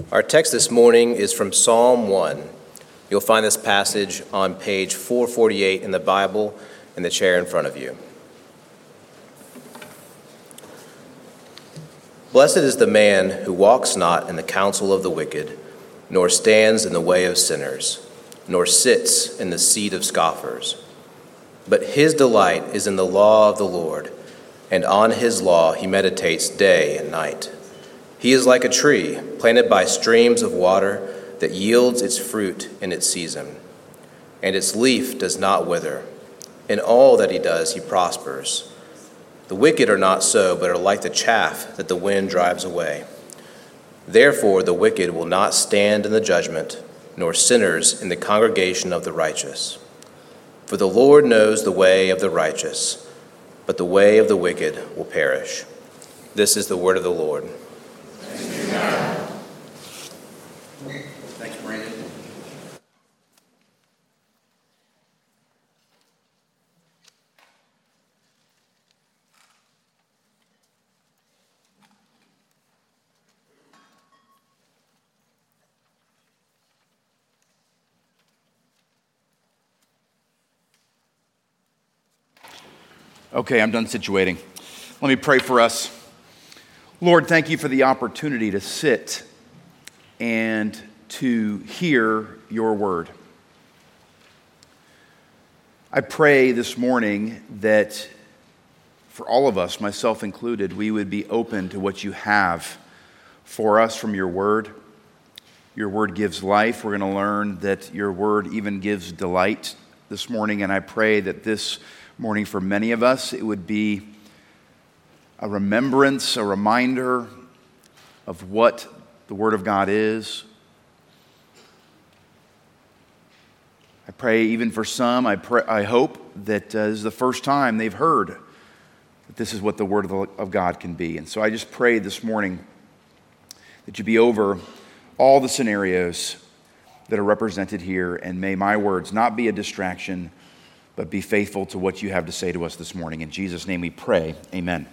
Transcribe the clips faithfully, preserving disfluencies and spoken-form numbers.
Our text this morning is from Psalm one. You'll find this passage on page four forty-eight in the Bible in the chair in front of you. Blessed is the man who walks not in the counsel of the wicked, nor stands in the way of sinners, nor sits in the seat of scoffers. But his delight is in the law of the Lord, and on his law he meditates day and night. He is like a tree planted by streams of water that yields its fruit in its season, and its leaf does not wither. In all that he does, he prospers. The wicked are not so, but are like the chaff that the wind drives away. Therefore, the wicked will not stand in the judgment, nor sinners in the congregation of the righteous. For the Lord knows the way of the righteous, but the way of the wicked will perish. This is the word of the Lord. Thanks, Brandon. Okay, I'm done situating. Let me pray for us. Lord, thank you for the opportunity to sit and to hear your word. I pray this morning that for all of us, myself included, we would be open to what you have for us from your word. Your word gives life. We're going to learn that your word even gives delight this morning, and I pray that this morning for many of us, it would be a remembrance, a reminder of what the Word of God is. I pray even for some, I pray, I hope that uh, this is the first time they've heard that this is what the Word of, the, of God can be. And so I just pray this morning that you be over all the scenarios that are represented here, and may my words not be a distraction, but be faithful to what you have to say to us this morning. In Jesus' name we pray, amen.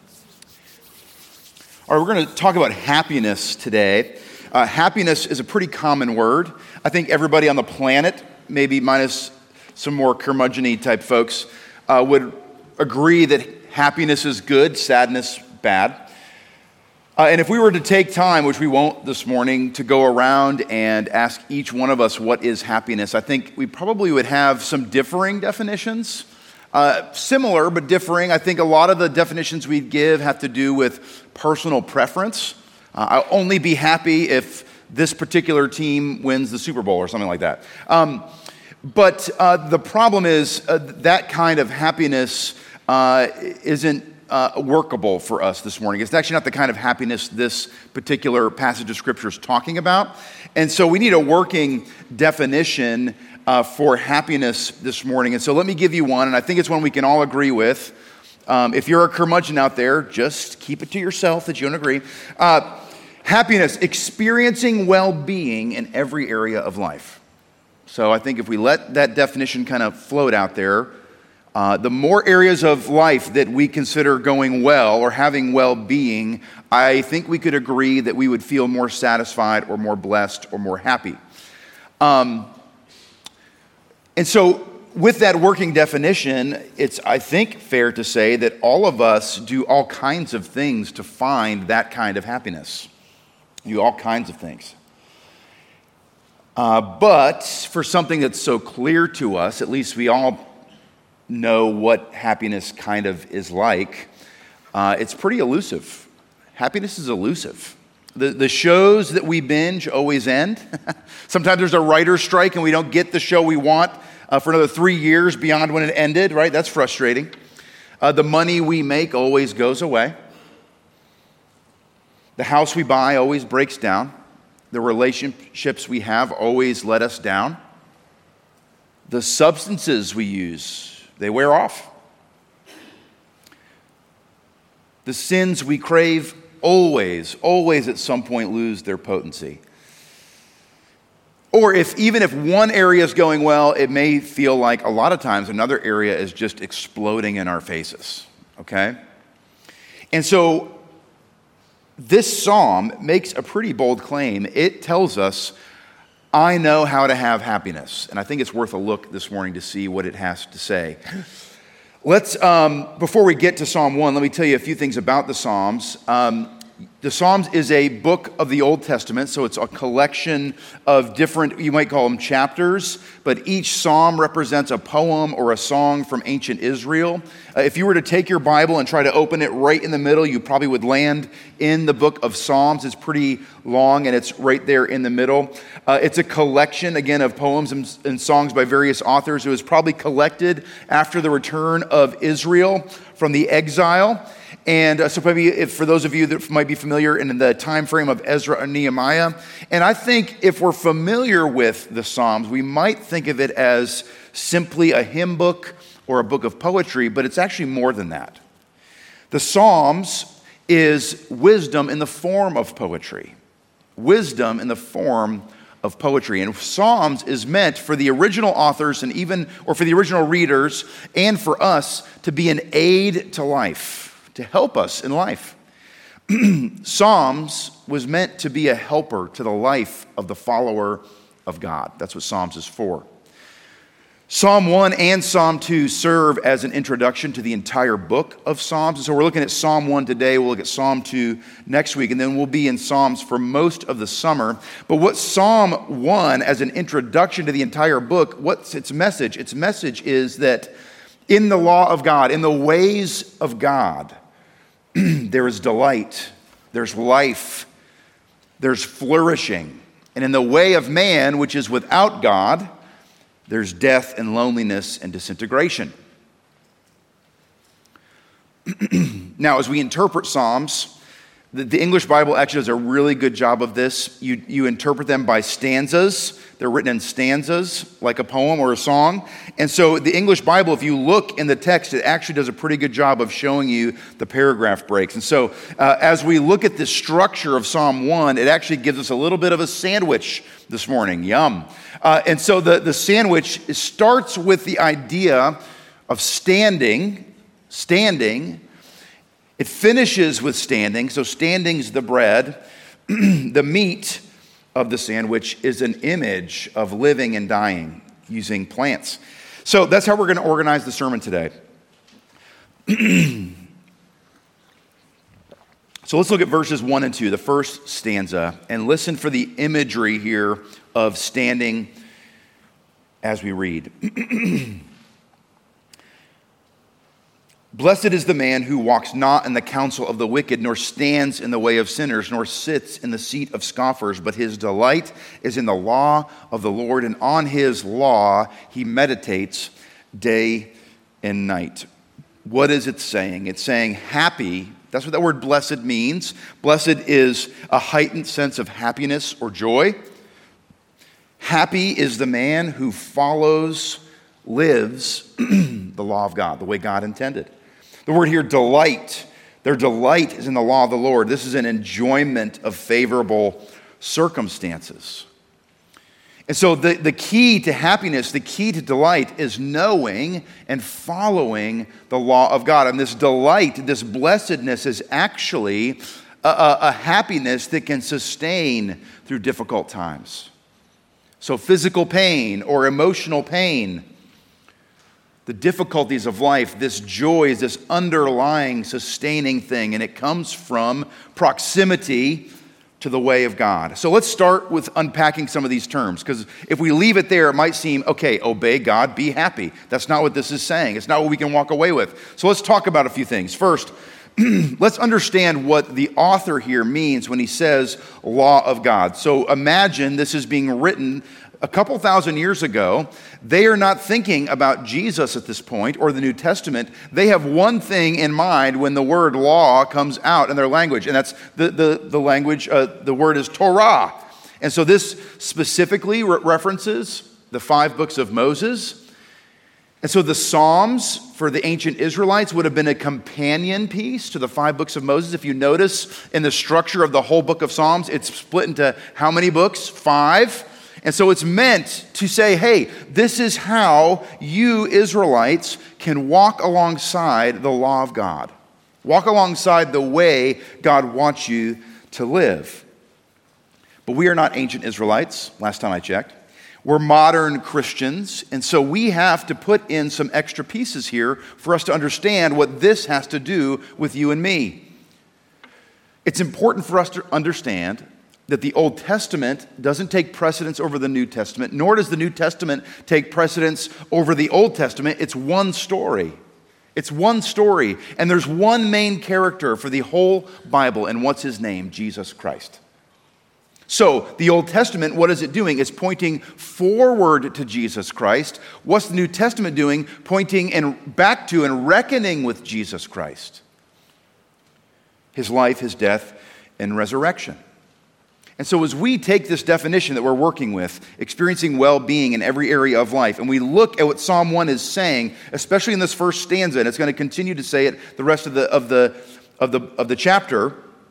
All right, we're going to talk about happiness today. Uh, happiness is a pretty common word. I think everybody on the planet, maybe minus some more curmudgeon-y type folks, uh, would agree that happiness is good, sadness bad. Uh, and if we were to take time, which we won't this morning, to go around and ask each one of us what is happiness, I think we probably would have some differing definitions. Uh, similar, but differing. I think a lot of the definitions we'd give have to do with personal preference. Uh, I'll only be happy if this particular team wins the Super Bowl or something like that. Um, but uh, the problem is uh, that kind of happiness uh, isn't uh, workable for us this morning. It's actually not the kind of happiness this particular passage of Scripture is talking about. And so we need a working definition Uh, for happiness this morning. And so let me give you one, and I think it's one we can all agree with. Um, if you're a curmudgeon out there, just keep it to yourself that you don't agree. Uh, happiness, experiencing well-being in every area of life. So I think if we let that definition kind of float out there, uh, the more areas of life that we consider going well or having well-being, I think we could agree that we would feel more satisfied or more blessed or more happy. Um, And so with that working definition, it's, I think, fair to say that all of us do all kinds of things to find that kind of happiness. Do all kinds of things. Uh, but for something that's so clear to us, at least we all know what happiness kind of is like, uh, it's pretty elusive. Happiness is elusive. The, the shows that we binge always end. Sometimes there's a writer's strike and we don't get the show we want uh, for another three years beyond when it ended, right? That's frustrating. Uh, the money we make always goes away. The house we buy always breaks down. The relationships we have always let us down. The substances we use, they wear off. The sins we crave always, always at some point lose their potency. Or if even if one area is going well, it may feel like a lot of times another area is just exploding in our faces, okay? And so this psalm makes a pretty bold claim. It tells us, I know how to have happiness. And I think it's worth a look this morning to see what it has to say. Let's, um, before we get to Psalm one, let me tell you a few things about the Psalms. Um, the Psalms is a book of the Old Testament, so it's a collection of different, you might call them chapters, but each psalm represents a poem or a song from ancient Israel. Uh, if you were to take your Bible and try to open it right in the middle, you probably would land in the book of Psalms. It's pretty long, and it's right there in the middle. Uh, it's a collection, again, of poems and, and songs by various authors. It was probably collected after the return of Israel from the exile. And uh, so maybe if, for those of you that might be familiar in the time frame of Ezra and Nehemiah, and I think if we're familiar with the Psalms, we might think of it as simply a hymn book or a book of poetry, but it's actually more than that. The Psalms is wisdom in the form of poetry. Wisdom in the form of poetry. And Psalms is meant for the original authors and even, or for the original readers and for us to be an aid to life, to help us in life. Psalms was meant to be a helper to the life of the follower of God. That's what Psalms is for. Psalm one and Psalm two serve as an introduction to the entire book of Psalms. And so we're looking at Psalm one today. We'll look at Psalm two next week, and then we'll be in Psalms for most of the summer. But what Psalm one, as an introduction to the entire book, what's its message? Its message is that in the law of God, in the ways of God, there is delight, there's life, there's flourishing. And in the way of man, which is without God, there's death and loneliness and disintegration. Now, as we interpret Psalms, the, the English Bible actually does a really good job of this. You, you interpret them by stanzas. They're written in stanzas, like a poem or a song. And so the English Bible, if you look in the text, it actually does a pretty good job of showing you the paragraph breaks. And so uh, as we look at the structure of Psalm one, it actually gives us a little bit of a sandwich this morning. Yum. Uh, and so the, the sandwich starts with the idea of standing, standing. It finishes with standing. So standing's the bread. The meat of the sandwich is an image of living and dying using plants. So that's how we're going to organize the sermon today. So let's look at verses one and two, the first stanza, and listen for the imagery here of standing as we read. Blessed is the man who walks not in the counsel of the wicked, nor stands in the way of sinners, nor sits in the seat of scoffers, but his delight is in the law of the Lord, and on his law he meditates day and night. What is it saying? It's saying happy. That's what that word blessed means. Blessed is a heightened sense of happiness or joy. Happy is the man who follows, lives the law of God, the way God intended. The word here, delight. Their delight is in the law of the Lord. This is an enjoyment of favorable circumstances. And so the, the key to happiness, the key to delight is knowing and following the law of God. And this delight, this blessedness is actually a, a, a happiness that can sustain through difficult times. So physical pain or emotional pain, the difficulties of life, this joy is this underlying, sustaining thing, and it comes from proximity to the way of God. So let's start with unpacking some of these terms, because if we leave it there, it might seem, okay, obey God, be happy. That's not what this is saying. It's not what we can walk away with. So let's talk about a few things. First, let's understand what the author here means when he says law of God. So imagine this is being written a couple thousand years ago. They are not thinking about Jesus at this point or the New Testament. They have one thing in mind when the word law comes out in their language, and that's the, the, the language, uh, the word is Torah. And so this specifically re- references the five books of Moses. And so the Psalms for the ancient Israelites would have been a companion piece to the five books of Moses. If you notice in the structure of the whole book of Psalms, it's split into how many books? Five. And so it's meant to say, hey, this is how you Israelites can walk alongside the law of God. Walk alongside the way God wants you to live. But we are not ancient Israelites, last time I checked. We're modern Christians, and so we have to put in some extra pieces here for us to understand what this has to do with you and me. It's important for us to understand that the Old Testament doesn't take precedence over the New Testament, nor does the New Testament take precedence over the Old Testament. It's one story. It's one story, and there's one main character for the whole Bible, and what's his name? Jesus Christ. So, the Old Testament, what is it doing? It's pointing forward to Jesus Christ. What's the New Testament doing? Pointing and back to and reckoning with Jesus Christ. His life, his death, and resurrection. And so as we take this definition that we're working with, experiencing well-being in every area of life, and we look at what Psalm one is saying, especially in this first stanza, and it's going to continue to say it the rest of the of the of the of the chapter,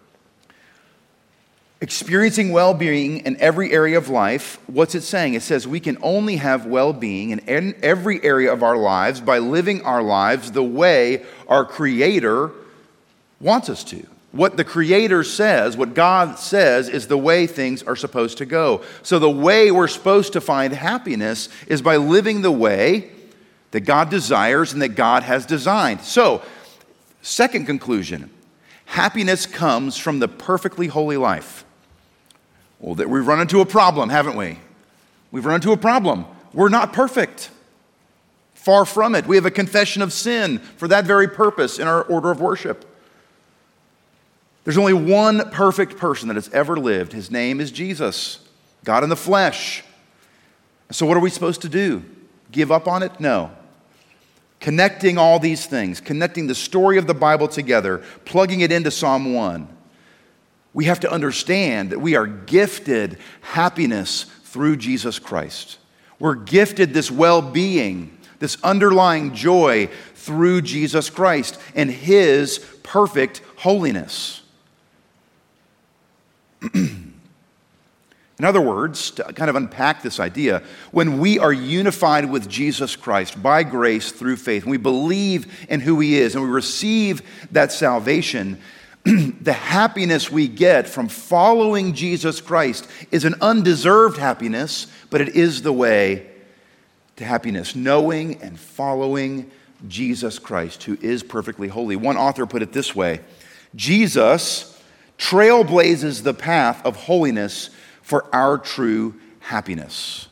experiencing well-being in every area of life, what's it saying? It says we can only have well-being in every area of our lives by living our lives the way our Creator wants us to. What the Creator says, what God says, is the way things are supposed to go. So the way we're supposed to find happiness is by living the way that God desires and that God has designed. So, second conclusion, happiness comes from the perfectly holy life. Well, that we've run into a problem, haven't we? We've run into a problem. We're not perfect. Far from it. We have a confession of sin for that very purpose in our order of worship. There's only one perfect person that has ever lived. His name is Jesus, God in the flesh. So what are we supposed to do? Give up on it? No. Connecting all these things, connecting the story of the Bible together, plugging it into Psalm one. We have to understand that we are gifted happiness through Jesus Christ. We're gifted this well-being, this underlying joy through Jesus Christ and His perfect holiness. In other words, to kind of unpack this idea, when we are unified with Jesus Christ by grace through faith, and we believe in who He is, and we receive that salvation, the happiness we get from following Jesus Christ is an undeserved happiness, but it is the way to happiness, knowing and following Jesus Christ, who is perfectly holy. One author put it this way: Jesus trailblazes the path of holiness for our true happiness.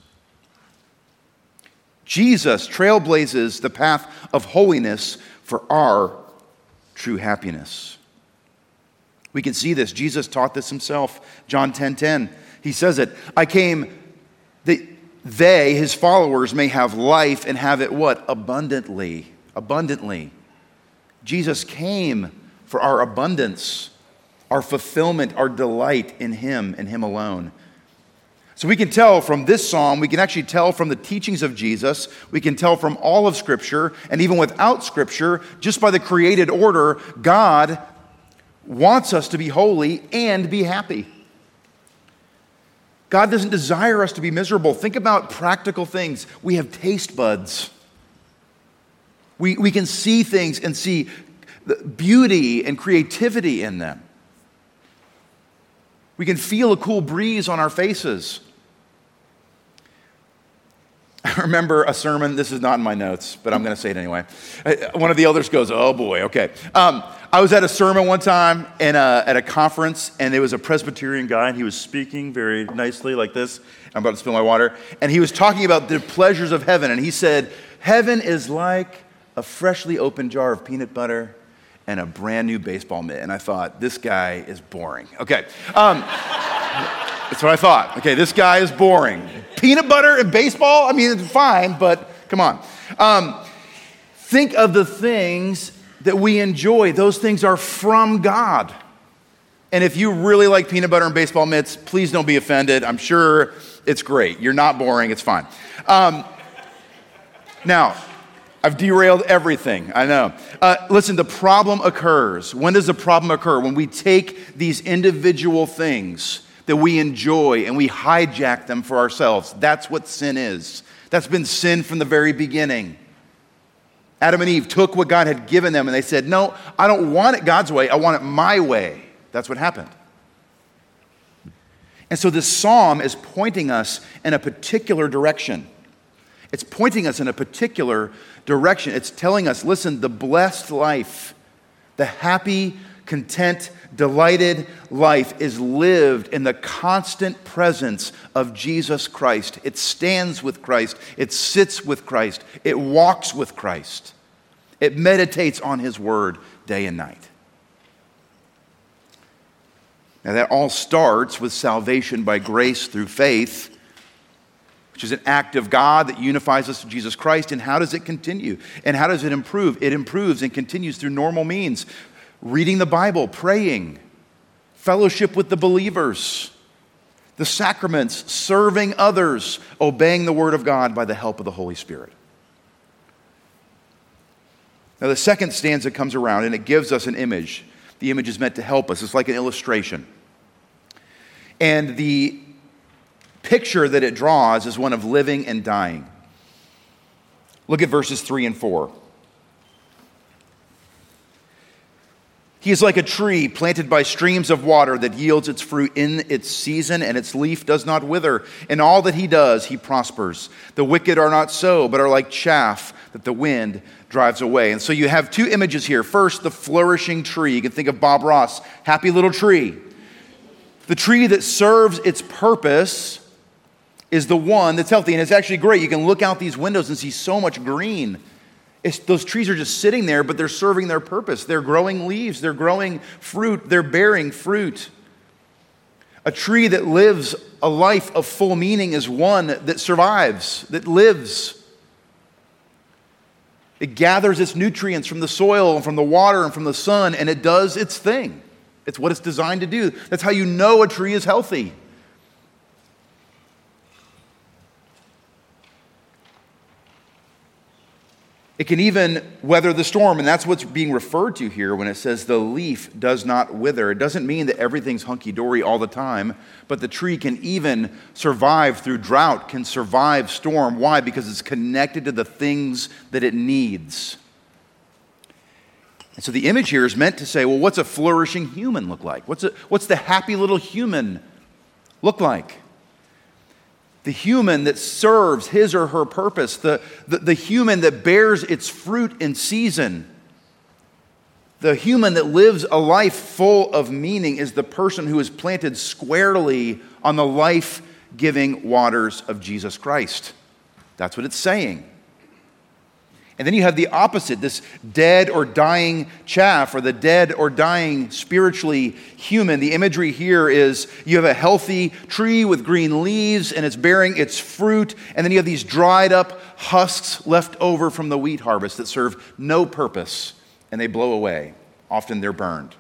Jesus trailblazes the path of holiness for our true happiness. We can see this. Jesus taught this himself. John ten ten. He says it. I came that they, his followers, may have life and have it what? Abundantly. Abundantly. Jesus came for our abundance, our fulfillment, our delight in Him and Him alone. So we can tell from this psalm, we can actually tell from the teachings of Jesus, we can tell from all of Scripture, and even without Scripture, just by the created order, God wants us to be holy and be happy. God doesn't desire us to be miserable. Think about practical things. We have taste buds. We, we can see things and see the beauty and creativity in them. We can feel a cool breeze on our faces. I remember a sermon, this is not in my notes, but I'm going to say it anyway. One of the elders goes, oh boy, okay. Um, I was at a sermon one time in a, at a conference, and there was a Presbyterian guy, and he was speaking very nicely like this. I'm about to spill my water. And he was talking about the pleasures of heaven, and he said, heaven is like a freshly opened jar of peanut butter and a brand new baseball mitt. And I thought, this guy is boring. Okay. Um, that's what I thought. Okay, this guy is boring. Peanut butter and baseball? I mean, it's fine, but come on. Um, think of the things that we enjoy. Those things are from God. And if you really like peanut butter and baseball mitts, please don't be offended. I'm sure it's great. You're not boring. It's fine. Um, now, I've derailed everything, I know. Uh, listen, the problem occurs. When does the problem occur? When we take these individual things that we enjoy and we hijack them for ourselves. That's what sin is. That's been sin from the very beginning. Adam and Eve took what God had given them and they said, no, I don't want it God's way. I want it my way. That's what happened. And so this psalm is pointing us in a particular direction. It's pointing us in a particular direction. It's telling us, listen, the blessed life, the happy, content, delighted life is lived in the constant presence of Jesus Christ. It stands with Christ. It sits with Christ. It walks with Christ. It meditates on his word day and night. Now that all starts with salvation by grace through faith, which is an act of God that unifies us to Jesus Christ. And how does it continue? And how does it improve? It improves and continues through normal means. Reading the Bible, praying, fellowship with the believers, the sacraments, serving others, obeying the word of God by the help of the Holy Spirit. Now the second stanza comes around and it gives us an image. The image is meant to help us. It's like an illustration. And the picture that it draws is one of living and dying. Look at verses three and four. He is like a tree planted by streams of water that yields its fruit in its season, and its leaf does not wither. In all that he does, he prospers. The wicked are not so, but are like chaff that the wind drives away. And so you have two images here. First, the flourishing tree. You can think of Bob Ross, happy little tree. The tree that serves its purpose is the one that's healthy. And it's actually great. You can look out these windows and see so much green. It's, those trees are just sitting there, but they're serving their purpose. They're growing leaves. They're growing fruit. They're bearing fruit. A tree that lives a life of full meaning is one that survives, that lives. It gathers its nutrients from the soil and from the water and from the sun, and it does its thing. It's what it's designed to do. That's how you know a tree is healthy. It can even weather the storm, and that's what's being referred to here when it says the leaf does not wither. It doesn't mean that everything's hunky-dory all the time, but the tree can even survive through drought, can survive storm. Why? Because it's connected to the things that it needs. And so the image here is meant to say, well, what's a flourishing human look like? What's, a, what's the happy little human look like? The human that serves his or her purpose, the, the, the human that bears its fruit in season, the human that lives a life full of meaning is the person who is planted squarely on the life-giving waters of Jesus Christ. That's what it's saying. And then you have the opposite, this dead or dying chaff, or the dead or dying spiritually human. The imagery here is you have a healthy tree with green leaves and it's bearing its fruit, and then you have these dried up husks left over from the wheat harvest that serve no purpose, and they blow away. Often they're burned.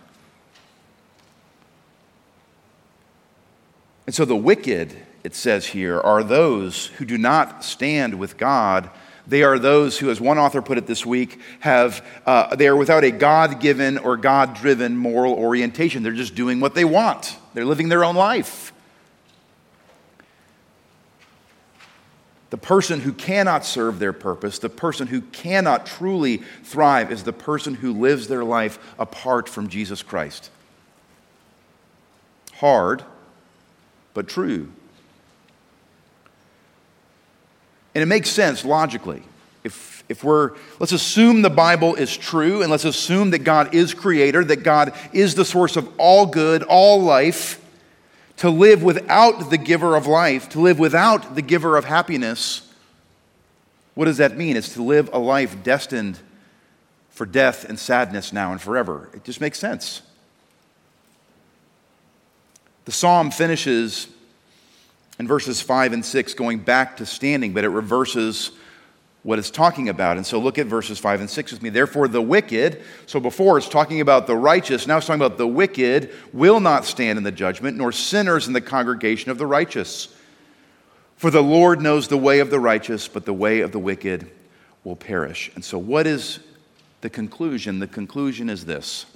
And so the wicked, it says here, are those who do not stand with God. They are those who, as one author put it this week, have uh, they are without a God-given or God-driven moral orientation. They're just doing what they want. They're living their own life. The person who cannot serve their purpose, the person who cannot truly thrive, is the person who lives their life apart from Jesus Christ. Hard, but true. And it makes sense logically. If, if we're, let's assume the Bible is true, and let's assume that God is creator, that God is the source of all good, all life. To live without the giver of life, to live without the giver of happiness, what does that mean? It's to live a life destined for death and sadness now and forever. It just makes sense. The psalm finishes in verses five and six, going back to standing, but it reverses what it's talking about. And so look at verses five and six with me. Therefore the wicked, so before it's talking about the righteous, now it's talking about the wicked will not stand in the judgment, nor sinners in the congregation of the righteous. For the Lord knows the way of the righteous, but the way of the wicked will perish. And so what is the conclusion? The conclusion is this.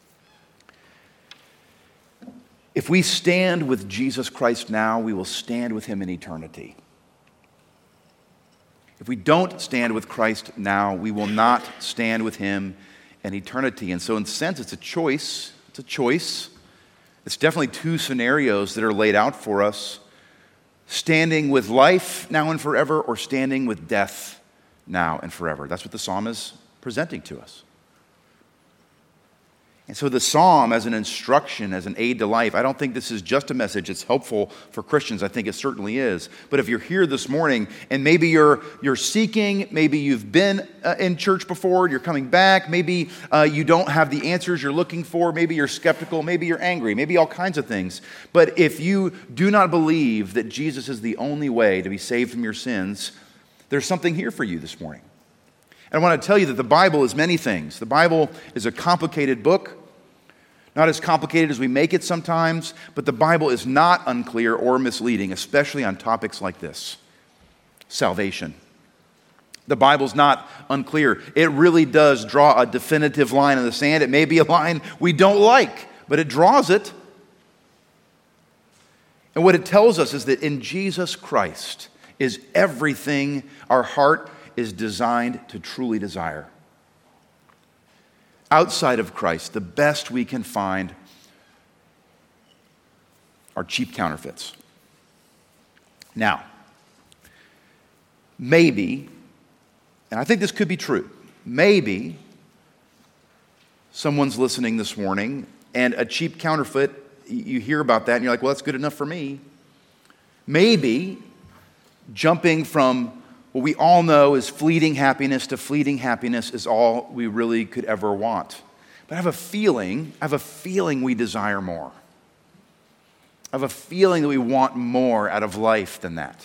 If we stand with Jesus Christ now, we will stand with him in eternity. If we don't stand with Christ now, we will not stand with him in eternity. And so in a sense, it's a choice. It's a choice. It's definitely two scenarios that are laid out for us. Standing with life now and forever, or standing with death now and forever. That's what the psalm is presenting to us. And so the psalm as an instruction, as an aid to life, I don't think this is just a message that's helpful for Christians. I think it certainly is. But if you're here this morning and maybe you're you're seeking, maybe you've been uh, in church before, you're coming back, maybe uh, you don't have the answers you're looking for, maybe you're skeptical, maybe you're angry, maybe all kinds of things. But if you do not believe that Jesus is the only way to be saved from your sins, there's something here for you this morning. And I want to tell you that the Bible is many things. The Bible is a complicated book, not as complicated as we make it sometimes, but the Bible is not unclear or misleading, especially on topics like this. Salvation. The Bible's not unclear. It really does draw a definitive line in the sand. It may be a line we don't like, but it draws it. And what it tells us is that in Jesus Christ is everything our heart is designed to truly desire. Outside of Christ, the best we can find are cheap counterfeits. Now, maybe, and I think this could be true, maybe someone's listening this morning and a cheap counterfeit, you hear about that and you're like, well, that's good enough for me. Maybe jumping from what we all know is fleeting happiness to fleeting happiness is all we really could ever want. But I have a feeling, I have a feeling we desire more. I have a feeling that we want more out of life than that.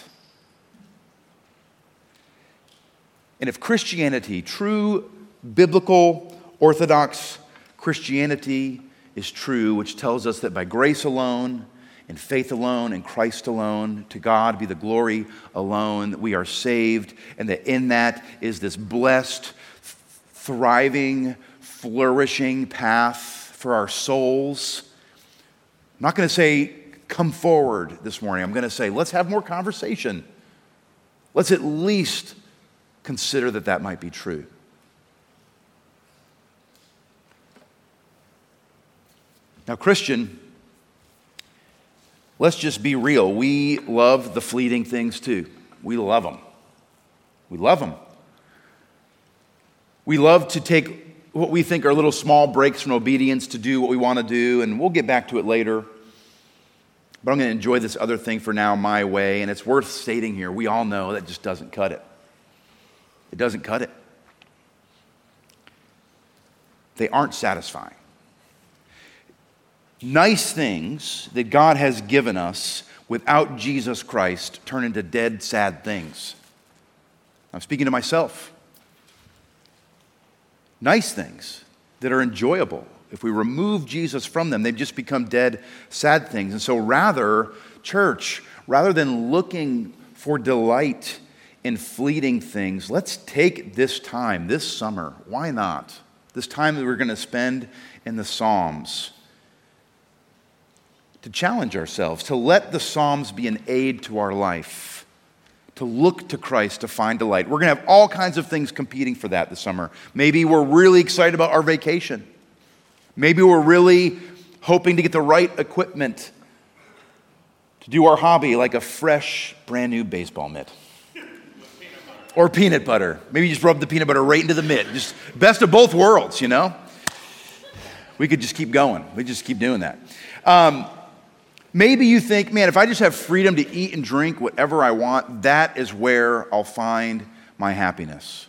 And if Christianity, true biblical Orthodox Christianity is true, which tells us that by grace alone, in faith alone, in Christ alone, to God be the glory alone, that we are saved, and that in that is this blessed, thriving, flourishing path for our souls. I'm not going to say, come forward this morning. I'm going to say, let's have more conversation. Let's at least consider that that might be true. Now, Christian, let's just be real. We love the fleeting things too. We love them. We love them. We love to take what we think are little small breaks from obedience to do what we want to do, and we'll get back to it later. But I'm going to enjoy this other thing for now my way, and it's worth stating here, we all know that just doesn't cut it. It doesn't cut it. They aren't satisfying. Nice things that God has given us without Jesus Christ turn into dead, sad things. I'm speaking to myself. Nice things that are enjoyable, if we remove Jesus from them, they've just become dead, sad things. And so rather, church, rather than looking for delight in fleeting things, let's take this time, this summer, why not? This time that we're going to spend in the Psalms, to challenge ourselves, to let the Psalms be an aid to our life, to look to Christ to find delight. We're going to have all kinds of things competing for that this summer. Maybe we're really excited about our vacation. Maybe we're really hoping to get the right equipment to do our hobby, like a fresh, brand new baseball mitt. Or peanut butter. Maybe you just rub the peanut butter right into the mitt. Just best of both worlds, you know? We could just keep going. We just keep doing that. Um, maybe you think, man, if I just have freedom to eat and drink whatever I want, that is where I'll find my happiness.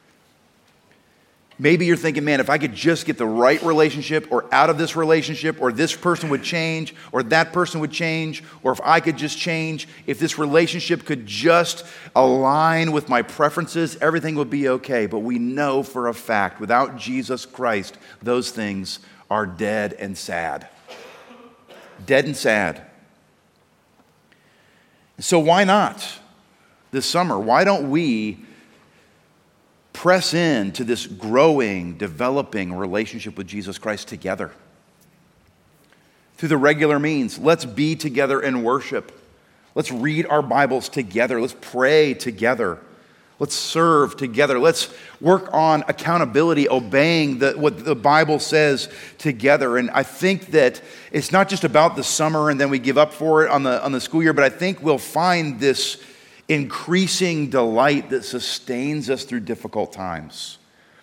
Maybe you're thinking, man, if I could just get the right relationship or out of this relationship, or this person would change, or that person would change, or if I could just change, if this relationship could just align with my preferences, everything would be okay. But we know for a fact, without Jesus Christ, those things are dead and sad. Dead and sad. So why not this summer? Why don't we press into this growing, developing relationship with Jesus Christ together? Through the regular means, let's be together in worship. Let's read our Bibles together. Let's pray together. Let's serve together. Let's work on accountability, obeying the, what the Bible says together. And I think that it's not just about the summer and then we give up for it on the, on the school year, but I think we'll find this increasing delight that sustains us through difficult times.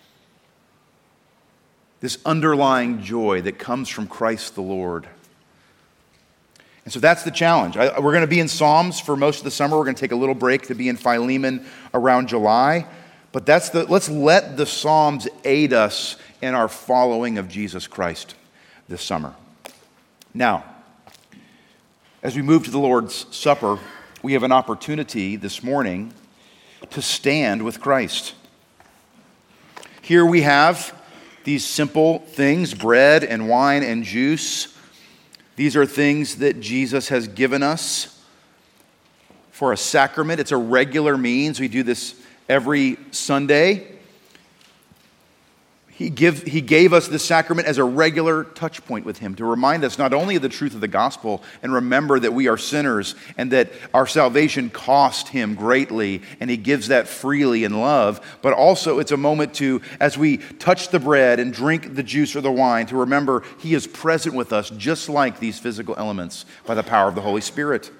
This underlying joy that comes from Christ the Lord. And so that's the challenge. I, we're going to be in Psalms for most of the summer. We're going to take a little break to be in Philemon around July. But that's the let's let the Psalms aid us in our following of Jesus Christ this summer. Now, as we move to the Lord's Supper, we have an opportunity this morning to stand with Christ. Here we have these simple things, bread and wine and juice. These are things that Jesus has given us for a sacrament. It's a regular means. We do this every Sunday. He, give, he gave us the sacrament as a regular touch point with Him to remind us not only of the truth of the gospel and remember that we are sinners and that our salvation cost Him greatly and He gives that freely in love, but also it's a moment to, as we touch the bread and drink the juice or the wine, to remember He is present with us just like these physical elements by the power of the Holy Spirit.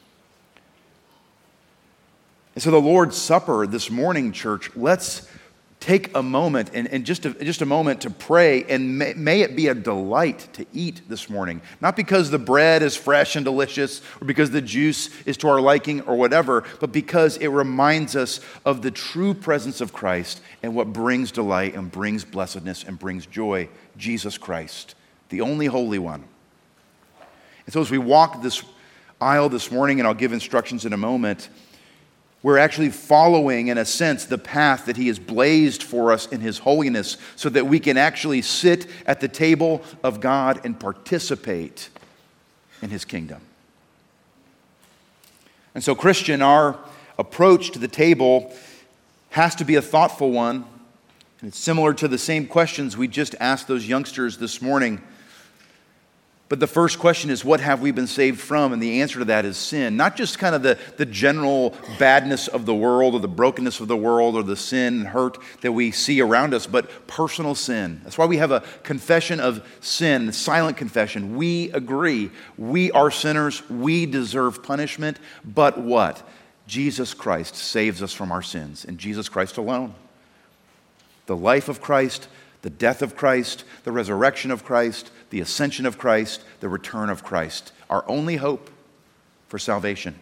And so the Lord's Supper this morning, church, let's take a moment and, and just, a, just a moment to pray, and may, may it be a delight to eat this morning. Not because the bread is fresh and delicious or because the juice is to our liking or whatever, but because it reminds us of the true presence of Christ and what brings delight and brings blessedness and brings joy, Jesus Christ, the only Holy One. And so as we walk this aisle this morning, and I'll give instructions in a moment, we're actually following, in a sense, the path that He has blazed for us in His holiness so that we can actually sit at the table of God and participate in His kingdom. And so, Christian, our approach to the table has to be a thoughtful one. And it's similar to the same questions we just asked those youngsters this morning. But the first question is, what have we been saved from? And the answer to that is sin. Not just kind of the, the general badness of the world or the brokenness of the world or the sin and hurt that we see around us, but personal sin. That's why we have a confession of sin, a silent confession. We agree. We are sinners. We deserve punishment. But what? Jesus Christ saves us from our sins, and Jesus Christ alone. The life of Christ, the death of Christ, the resurrection of Christ, the ascension of Christ, the return of Christ, our only hope for salvation.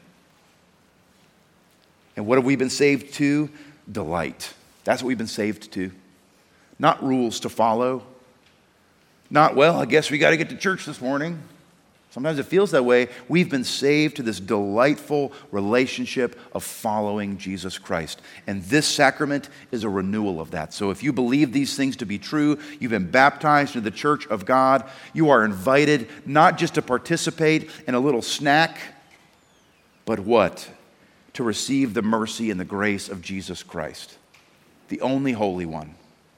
And what have we been saved to? Delight. That's what we've been saved to. Not rules to follow. Not, well, I guess we got to get to church this morning. Sometimes it feels that way. We've been saved to this delightful relationship of following Jesus Christ. And this sacrament is a renewal of that. So if you believe these things to be true, you've been baptized into the church of God, you are invited not just to participate in a little snack, but what? To receive the mercy and the grace of Jesus Christ, the only Holy One.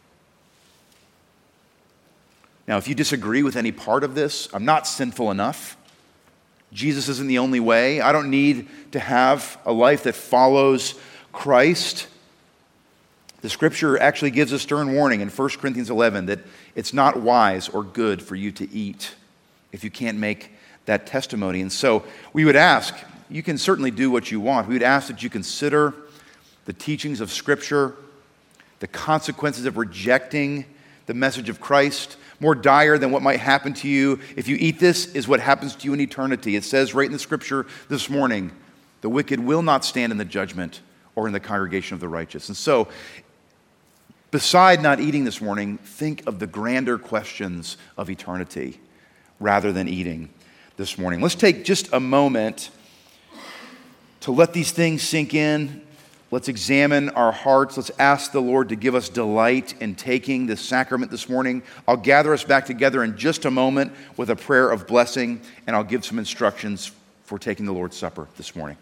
Now, if you disagree with any part of this, I'm not sinful enough. Jesus isn't the only way. I don't need to have a life that follows Christ. The Scripture actually gives a stern warning in First Corinthians eleven that it's not wise or good for you to eat if you can't make that testimony. And so we would ask, you can certainly do what you want. We would ask that you consider the teachings of Scripture, the consequences of rejecting the message of Christ. More dire than what might happen to you if you eat this is what happens to you in eternity. It says right in the Scripture this morning, the wicked will not stand in the judgment or in the congregation of the righteous. And so, beside not eating this morning, think of the grander questions of eternity rather than eating this morning. Let's take just a moment to let these things sink in. Let's examine our hearts. Let's ask the Lord to give us delight in taking this sacrament this morning. I'll gather us back together in just a moment with a prayer of blessing, and I'll give some instructions for taking the Lord's Supper this morning.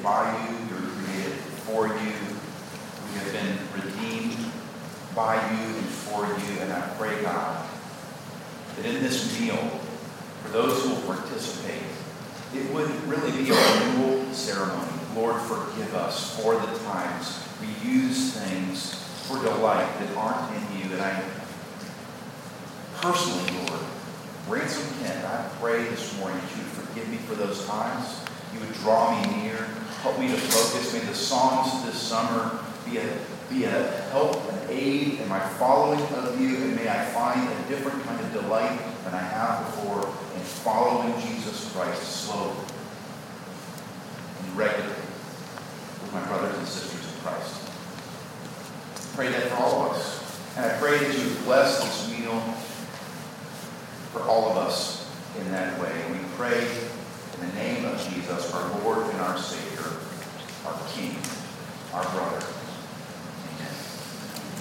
created by you. We were created for you. We have been redeemed by you and for you. And I pray, God, that in this meal, for those who will participate, it would really be a renewal ceremony. Lord, forgive us for the times we use things for delight that aren't in you. And I personally, Lord, Ransom Kent, I pray this morning that you would forgive me for those times. You would draw me near, help me to focus. May the songs this summer be a, be a help, an aid in my following of you, and may I find a different kind of delight than I have before in following Jesus Christ slowly and regularly with my brothers and sisters in Christ. I pray that for all of us. And I pray that you would bless this meal for all of us in that way. And we pray in the name of Jesus, our Lord and our Savior, our King, our brother,